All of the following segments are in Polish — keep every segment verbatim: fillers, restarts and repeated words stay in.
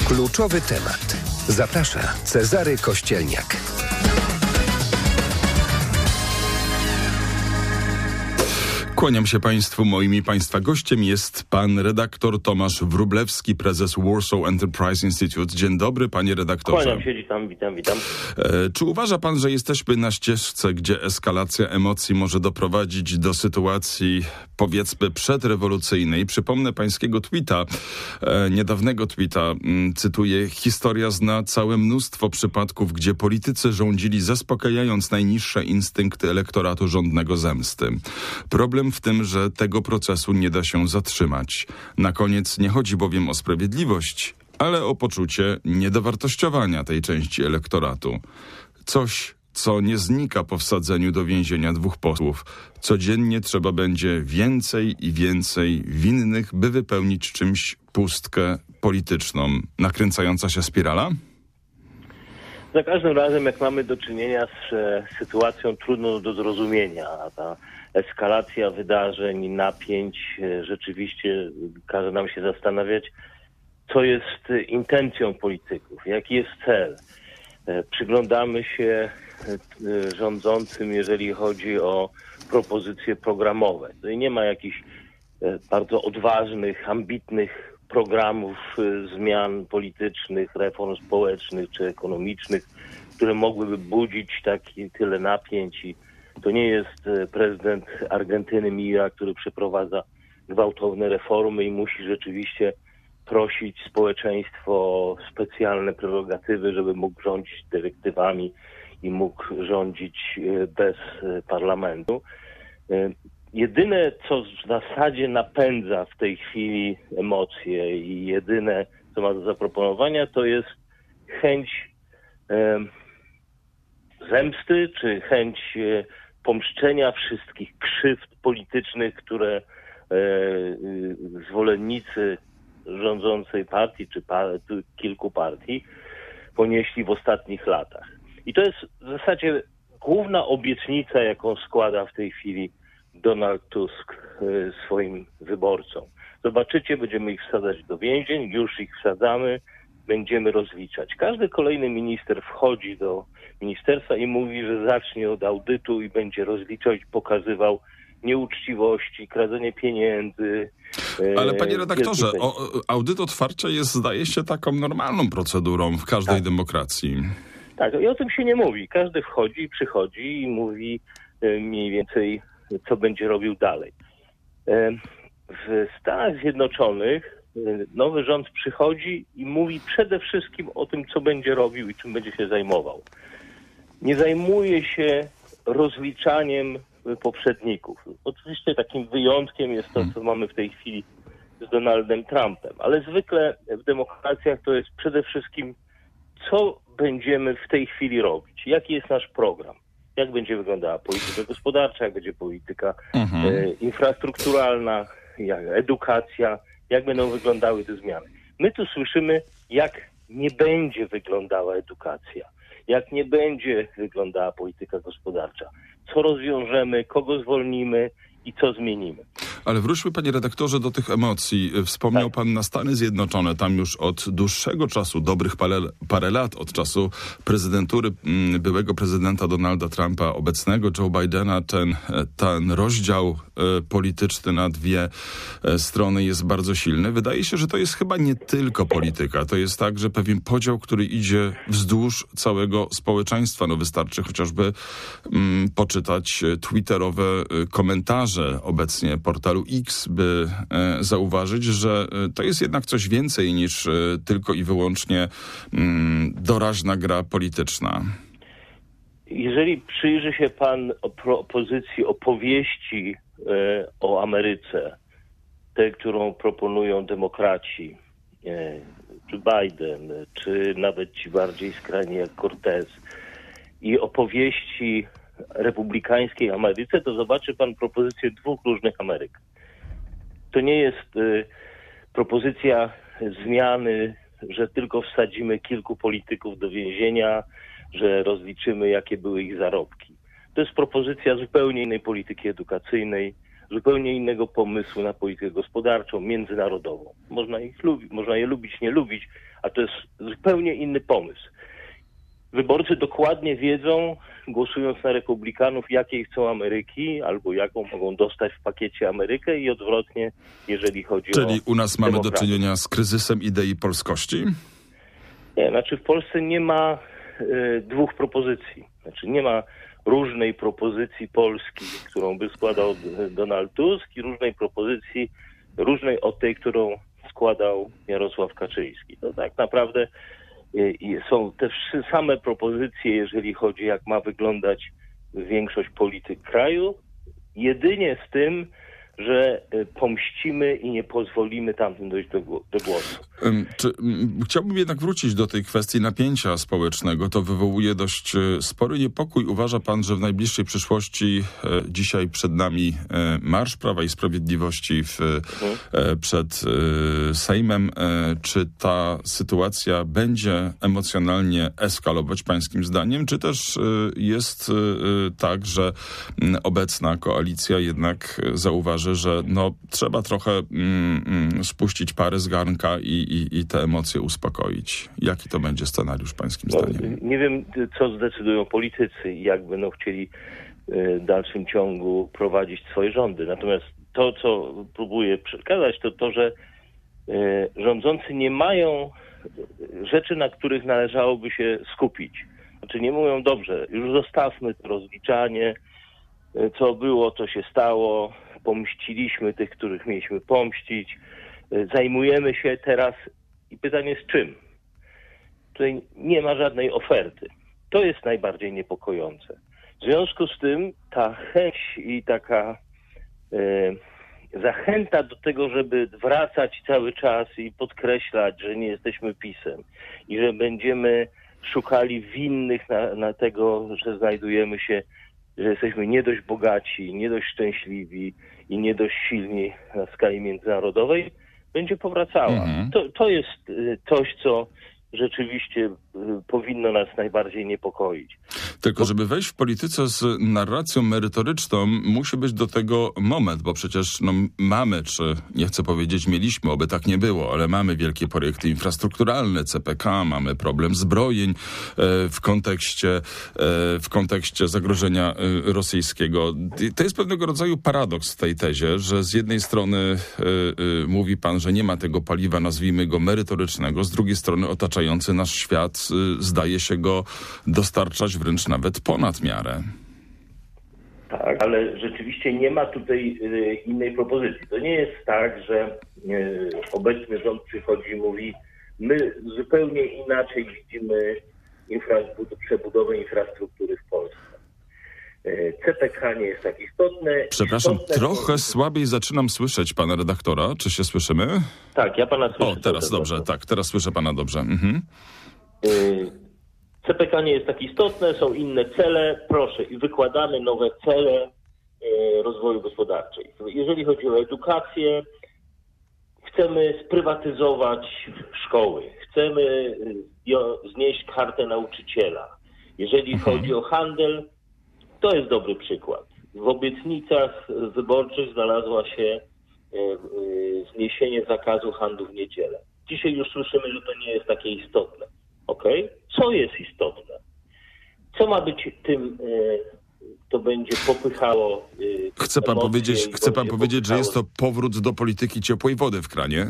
Kluczowy temat. Zaprasza Cezary Kościelniak. Kłaniam się Państwu. Moim i Państwa gościem jest pan redaktor Tomasz Wróblewski, prezes Warsaw Enterprise Institute. Dzień dobry, panie redaktorze. Kłaniam się, witam, witam, witam. E, czy uważa pan, że jesteśmy na ścieżce, gdzie eskalacja emocji może doprowadzić do sytuacji, powiedzmy, przedrewolucyjnej? Przypomnę pańskiego tweeta, e, niedawnego tweeta, m, cytuję: historia zna całe mnóstwo przypadków, gdzie politycy rządzili, zaspokajając najniższe instynkty elektoratu żądnego zemsty. Problem w tym, że tego procesu nie da się zatrzymać. Na koniec nie chodzi bowiem o sprawiedliwość, ale o poczucie niedowartościowania tej części elektoratu. Coś, co nie znika po wsadzeniu do więzienia dwóch posłów. Codziennie trzeba będzie więcej i więcej winnych, by wypełnić czymś pustkę polityczną. Nakręcająca się spirala? Za każdym razem, jak mamy do czynienia z e, sytuacją trudną do zrozumienia, a ta eskalacja wydarzeń, napięć e, rzeczywiście każe nam się zastanawiać, co jest e, intencją polityków, jaki jest cel. E, przyglądamy się e, rządzącym, jeżeli chodzi o propozycje programowe. No i nie ma jakichś e, bardzo odważnych, ambitnych programów y, zmian politycznych, reform społecznych czy ekonomicznych, które mogłyby budzić taki tyle napięć. I to nie jest y, prezydent Argentyny Milla, który przeprowadza gwałtowne reformy i musi rzeczywiście prosić społeczeństwo o specjalne prerogatywy, żeby mógł rządzić dyrektywami i mógł rządzić y, bez y, parlamentu. Y, Jedyne, co w zasadzie napędza w tej chwili emocje i jedyne, co ma do zaproponowania, to jest chęć e, zemsty, czy chęć e, pomszczenia wszystkich krzywd politycznych, które e, e, zwolennicy rządzącej partii, czy pa, kilku partii ponieśli w ostatnich latach. I to jest w zasadzie główna obietnica, jaką składa w tej chwili Donald Tusk y, swoim wyborcom. Zobaczycie, będziemy ich wsadzać do więzień, już ich wsadzamy, będziemy rozliczać. Każdy kolejny minister wchodzi do ministerstwa i mówi, że zacznie od audytu i będzie rozliczać, pokazywał nieuczciwości, kradzenie pieniędzy. Y, Ale panie redaktorze, o, audyt otwarcia jest, zdaje się, taką normalną procedurą w każdej tak. demokracji. Tak, i o tym się nie mówi. Każdy wchodzi, przychodzi i mówi y, mniej więcej, co będzie robił dalej. W Stanach Zjednoczonych nowy rząd przychodzi i mówi przede wszystkim o tym, co będzie robił i czym będzie się zajmował. Nie zajmuje się rozliczaniem poprzedników. Oczywiście takim wyjątkiem jest to, co mamy w tej chwili z Donaldem Trumpem, ale zwykle w demokracjach to jest przede wszystkim, co będziemy w tej chwili robić, jaki jest nasz program. Jak będzie wyglądała polityka gospodarcza, jak będzie polityka mhm. e, infrastrukturalna, jak edukacja, jak będą wyglądały te zmiany. My tu słyszymy, jak nie będzie wyglądała edukacja, jak nie będzie wyglądała polityka gospodarcza, co rozwiążemy, kogo zwolnimy i co zmienimy. Ale wróćmy, panie redaktorze, do tych emocji. Wspomniał tak. pan na Stany Zjednoczone. Tam już od dłuższego czasu, dobrych parę, parę lat, od czasu prezydentury m, byłego prezydenta Donalda Trumpa, obecnego Joe Bidena, ten, ten rozdział e, polityczny na dwie e, strony jest bardzo silny. Wydaje się, że to jest chyba nie tylko polityka. To jest także pewien podział, który idzie wzdłuż całego społeczeństwa. No wystarczy chociażby m, poczytać twitterowe komentarze obecnie portalu X, by e, zauważyć, że e, to jest jednak coś więcej niż e, tylko i wyłącznie mm, doraźna gra polityczna. Jeżeli przyjrzy się pan opozycji opowieści e, o Ameryce, tej, którą proponują demokraci, e, czy Biden, czy nawet ci bardziej skrajni jak Cortez, i opowieści republikańskiej Ameryce, to zobaczy pan propozycję dwóch różnych Ameryk. To nie jest y, propozycja zmiany, że tylko wsadzimy kilku polityków do więzienia, że rozliczymy, jakie były ich zarobki. To jest propozycja zupełnie innej polityki edukacyjnej, zupełnie innego pomysłu na politykę gospodarczą, międzynarodową. Można ich lubić, można je lubić, nie lubić, a to jest zupełnie inny pomysł. Wyborcy dokładnie wiedzą, głosując na republikanów, jakiej chcą Ameryki, albo jaką mogą dostać w pakiecie Amerykę i odwrotnie, jeżeli chodzi Czyli o Czyli u nas mamy demokrację. do czynienia z kryzysem idei polskości? Nie, znaczy w Polsce nie ma y, dwóch propozycji. Znaczy nie ma różnej propozycji Polski, którą by składał Donald Tusk i różnej propozycji, różnej od tej, którą składał Jarosław Kaczyński. To tak naprawdę i są te same propozycje, jeżeli chodzi, jak ma wyglądać większość polityk kraju, jedynie z tym, że pomścimy i nie pozwolimy tamtym dojść do, do głosu. Czy, chciałbym jednak wrócić do tej kwestii napięcia społecznego. To wywołuje dość spory niepokój. Uważa pan, że w najbliższej przyszłości, e, dzisiaj przed nami e, Marsz Prawa i Sprawiedliwości w, mhm. e, przed e, Sejmem. E, czy ta sytuacja będzie emocjonalnie eskalować pańskim zdaniem? Czy też e, jest e, tak, że m, obecna koalicja jednak zauważy, że no, trzeba trochę mm, mm, spuścić parę z garnka i, i, i te emocje uspokoić. Jaki to będzie scenariusz pańskim no, zdaniem? Nie wiem, co zdecydują politycy i jak będą chcieli w dalszym ciągu prowadzić swoje rządy. Natomiast to, co próbuję przekazać, to to, że rządzący nie mają rzeczy, na których należałoby się skupić. Znaczy nie mówią, dobrze, już zostawmy to rozliczanie, co było, to się stało, pomściliśmy tych, których mieliśmy pomścić, zajmujemy się teraz i pytanie z czym? Tutaj nie ma żadnej oferty. To jest najbardziej niepokojące. W związku z tym ta chęć i taka e, zachęta do tego, żeby wracać cały czas i podkreślać, że nie jesteśmy PiS-em i że będziemy szukali winnych na, na tego, że znajdujemy się, że jesteśmy nie dość bogaci, nie dość szczęśliwi i nie dość silni na skali międzynarodowej, będzie powracała. Mhm. To, to jest coś, co rzeczywiście powinno nas najbardziej niepokoić. Tylko żeby wejść w polityce z narracją merytoryczną, musi być do tego moment, bo przecież no, mamy, czy nie chcę powiedzieć mieliśmy, oby tak nie było, ale mamy wielkie projekty infrastrukturalne, C P K, mamy problem zbrojeń e, w kontekście, e, w kontekście zagrożenia e, rosyjskiego. To jest pewnego rodzaju paradoks w tej tezie, że z jednej strony e, e, mówi pan, że nie ma tego paliwa, nazwijmy go merytorycznego, z drugiej strony otaczający nasz świat zdaje się go dostarczać wręcz nawet ponad miarę. Tak, ale rzeczywiście nie ma tutaj y, innej propozycji. To nie jest tak, że y, obecny rząd przychodzi i mówi, my zupełnie inaczej widzimy infra- przebudowę infrastruktury w Polsce. Y, C P K nie jest tak istotne. Przepraszam, istotne trochę to... słabiej zaczynam słyszeć pana redaktora. Czy się słyszymy? Tak, ja pana słyszę. O, teraz dobrze, dobrze. Tak, teraz słyszę pana dobrze. Mhm. C P K nie jest tak istotne, są inne cele, proszę, i wykładamy nowe cele rozwoju gospodarczej. Jeżeli chodzi o edukację, chcemy sprywatyzować szkoły, chcemy znieść kartę nauczyciela. Jeżeli mhm. chodzi o handel, to jest dobry przykład. W obietnicach wyborczych znalazła się zniesienie zakazu handlu w niedzielę. Dzisiaj już słyszymy, że to nie jest takie istotne. Okej? Okay? Co jest istotne? Co ma być tym, to będzie popychało... Chce pan powiedzieć, chce pan powiedzieć, że jest to powrót do polityki ciepłej wody w kranie?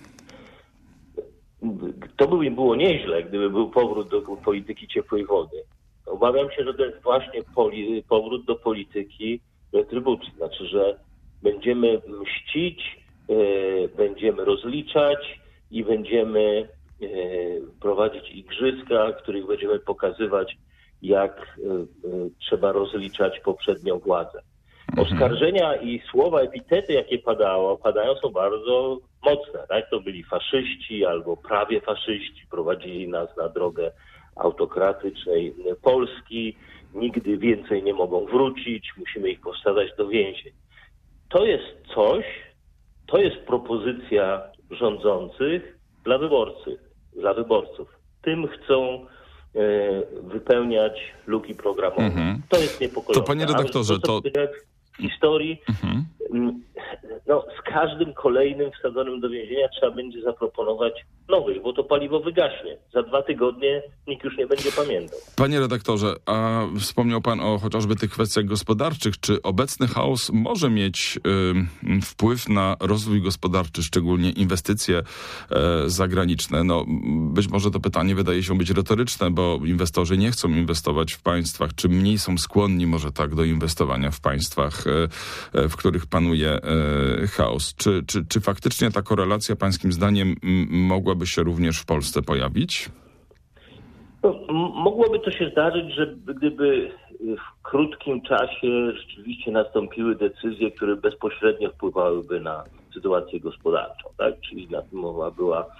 To by było nieźle, gdyby był powrót do polityki ciepłej wody. Obawiam się, że to jest właśnie poli- powrót do polityki retrybucji. Znaczy, że będziemy mścić, yy, będziemy rozliczać i będziemy yy, prowadzić igrzyska, w których będziemy pokazywać, jak yy, trzeba rozliczać poprzednią władzę. Oskarżenia i słowa, epitety, jakie padało, padają, są bardzo mocne. Tak? To byli faszyści albo prawie faszyści, prowadzili nas na drogę autokratycznej Polski, nigdy więcej nie mogą wrócić, musimy ich posadzać do więzień. To jest coś, to jest propozycja rządzących dla wyborców, dla wyborców. Tym chcą e, wypełniać luki programowe. Mhm. To jest niepokojące. To panie redaktorze, to... W historii, mhm. no, z każdym kolejnym wsadzonym do więzienia trzeba będzie zaproponować nowych, bo to paliwo wygaśnie. Za dwa tygodnie nikt już nie będzie pamiętał. Panie redaktorze, a wspomniał pan o chociażby tych kwestiach gospodarczych. Czy obecny chaos może mieć y, wpływ na rozwój gospodarczy, szczególnie inwestycje y, zagraniczne? No, być może to pytanie wydaje się być retoryczne, bo inwestorzy nie chcą inwestować w państwach, czy mniej są skłonni może tak do inwestowania w państwach, y, y, w których panuje y, chaos. Czy, czy, czy faktycznie ta korelacja pańskim zdaniem m, mogłaby się również w Polsce pojawić? No, m- mogłoby to się zdarzyć, że gdyby w krótkim czasie rzeczywiście nastąpiły decyzje, które bezpośrednio wpływałyby na sytuację gospodarczą, tak? Czyli mowa była y,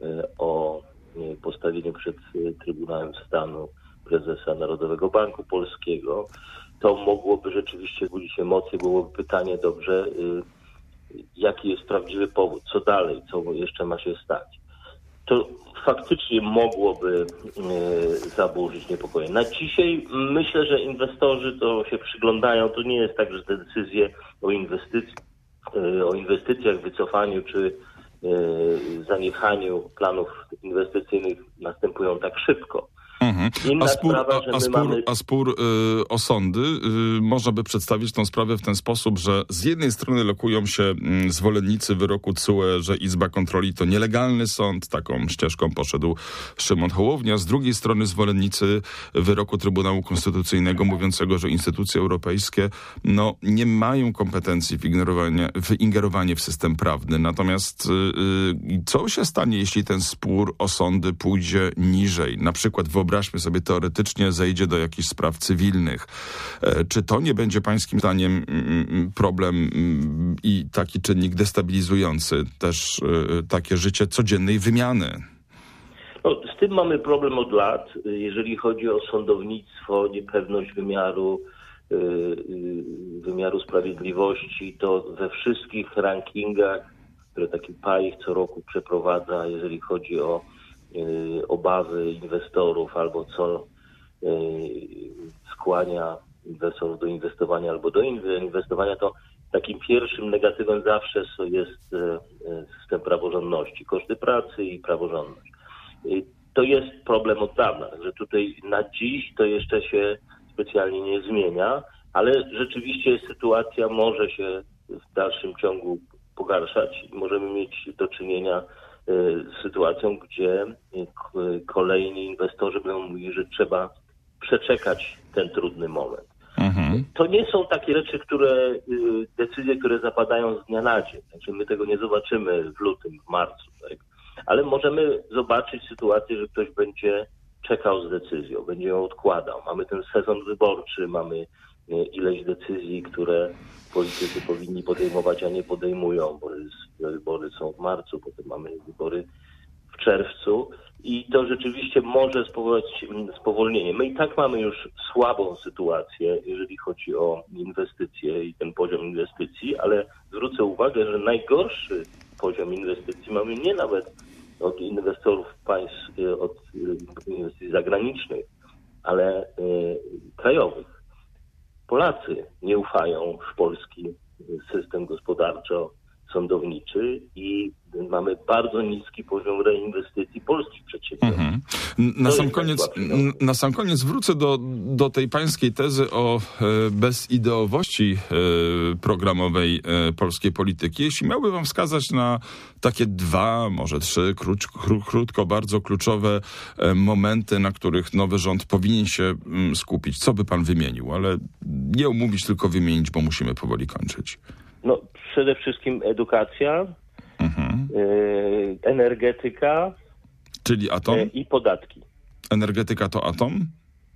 o y, postawieniu przed y, Trybunałem Stanu prezesa Narodowego Banku Polskiego. To mogłoby rzeczywiście budzić emocje, byłoby pytanie, dobrze, y, jaki jest prawdziwy powód, co dalej, co jeszcze ma się stać. To faktycznie mogłoby y, zaburzyć niepokoje. Na dzisiaj myślę, że inwestorzy to się przyglądają. To nie jest tak, że te decyzje o, inwestycji, y, o inwestycjach, wycofaniu czy y, zaniechaniu planów inwestycyjnych następują tak szybko. Mhm. A spór, sprawa, a, a spór, mamy... a spór y, o sądy, y, można by przedstawić tę sprawę w ten sposób, że z jednej strony lokują się y, zwolennicy wyroku T S U E, że Izba Kontroli to nielegalny sąd, taką ścieżką poszedł Szymon Hołownia, z drugiej strony zwolennicy wyroku Trybunału Konstytucyjnego mówiącego, że instytucje europejskie no, nie mają kompetencji w ingerowanie, w ingerowanie w system prawny. Natomiast y, y, co się stanie, jeśli ten spór o sądy pójdzie niżej? Na przykład w wyobraźmy sobie, teoretycznie zejdzie do jakichś spraw cywilnych. Czy to nie będzie pańskim zdaniem problem i taki czynnik destabilizujący też takie życie codziennej wymiany? No, z tym mamy problem od lat. Jeżeli chodzi o sądownictwo, niepewność wymiaru, wymiaru sprawiedliwości, to we wszystkich rankingach, które taki P A I co roku przeprowadza, jeżeli chodzi o obawy inwestorów albo co skłania inwestorów do inwestowania albo do inwestowania, to takim pierwszym negatywem zawsze jest system praworządności, koszty pracy i praworządność. To jest problem od dawna, także tutaj na dziś to jeszcze się specjalnie nie zmienia, ale rzeczywiście sytuacja może się w dalszym ciągu pogarszać. Możemy mieć do czynienia z sytuacją, gdzie kolejni inwestorzy będą mówili, że trzeba przeczekać ten trudny moment. Mhm. To nie są takie rzeczy, które, decyzje, które zapadają z dnia na dzień. Znaczy my tego nie zobaczymy w lutym, w marcu, tak? Ale możemy zobaczyć sytuację, że ktoś będzie czekał z decyzją, będzie ją odkładał. Mamy ten sezon wyborczy, mamy ileś decyzji, które politycy powinni podejmować, a nie podejmują, bo wybory są w marcu, potem mamy wybory w czerwcu i to rzeczywiście może spowodować spowolnienie. My i tak mamy już słabą sytuację, jeżeli chodzi o inwestycje i ten poziom inwestycji, ale zwrócę uwagę, że najgorszy poziom inwestycji mamy nie nawet od inwestorów państw, od inwestycji zagranicznych, ale y, krajowych. Polacy nie ufają w polski system gospodarczo-sądowniczy i mamy bardzo niski poziom reinwestycji polskich przedsiębiorstw. Mhm. Na, sam koniec, na sam koniec wrócę do, do tej pańskiej tezy o e, bezideowości e, programowej e, polskiej polityki. Jeśli miałby wam wskazać na takie dwa, może trzy, króć, kró, krótko, bardzo kluczowe e, momenty, na których nowy rząd powinien się m, skupić, co by pan wymienił? Ale nie umówić, tylko wymienić, bo musimy powoli kończyć. No, przede wszystkim edukacja, mhm. y, energetyka, czyli atom? Y, i podatki. Energetyka to atom?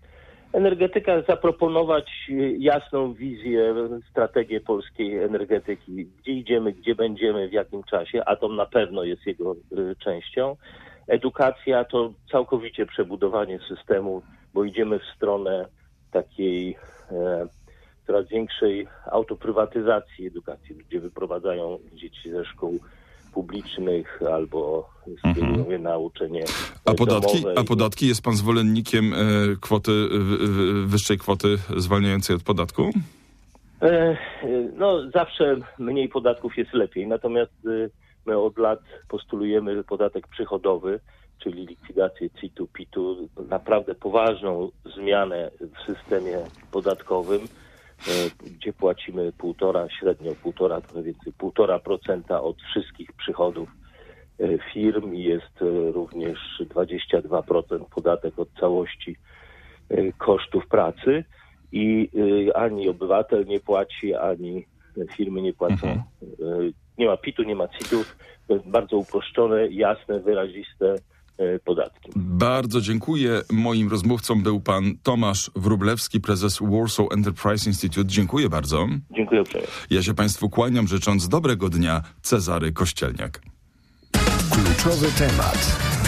Energetyka zaproponować jasną wizję, strategię polskiej energetyki. Gdzie idziemy, gdzie będziemy, w jakim czasie. Atom na pewno jest jego y, częścią. Edukacja to całkowicie przebudowanie systemu, bo idziemy w stronę takiej e, coraz większej autoprywatyzacji edukacji, gdzie wyprowadzają dzieci ze szkół publicznych albo skierują je na uczenie a podatki, domowe. A podatki? Jest pan zwolennikiem e, kwoty, w, w, wyższej kwoty zwalniającej od podatku? No zawsze mniej podatków jest lepiej, natomiast my od lat postulujemy podatek przychodowy, czyli likwidację C I T-u, P I T-u, naprawdę poważną zmianę w systemie podatkowym, gdzie płacimy półtora, średnio półtora, trochę więcej, półtora procenta od wszystkich przychodów firm i jest również dwadzieścia dwa procent podatek od całości kosztów pracy i ani obywatel nie płaci, ani firmy nie płacą. Mhm. Nie ma P I T-u, nie ma C I T-u, bardzo uproszczone, jasne, wyraziste podatki. Bardzo dziękuję. Moim rozmówcą był pan Tomasz Wróblewski, prezes Warsaw Enterprise Institute. Dziękuję bardzo. Dziękuję uprzejmie. Ja się państwu kłaniam, życząc dobrego dnia. Cezary Kościelniak. Kluczowy temat.